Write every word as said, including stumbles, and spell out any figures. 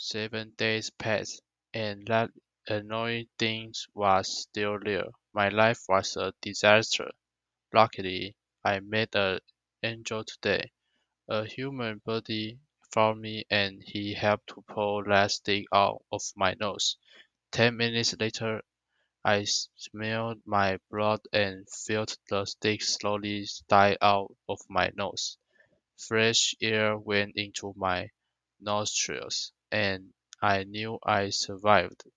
Seven days passed, and that annoying thing was still there. My life was a disaster. Luckily, I met an angel today. A human body found me and he helped to pull that stick out of my nose. Ten minutes later, I smelled my blood and felt the stick slowly die out of my nose. Fresh air went into my nostrils, and I knew I survived.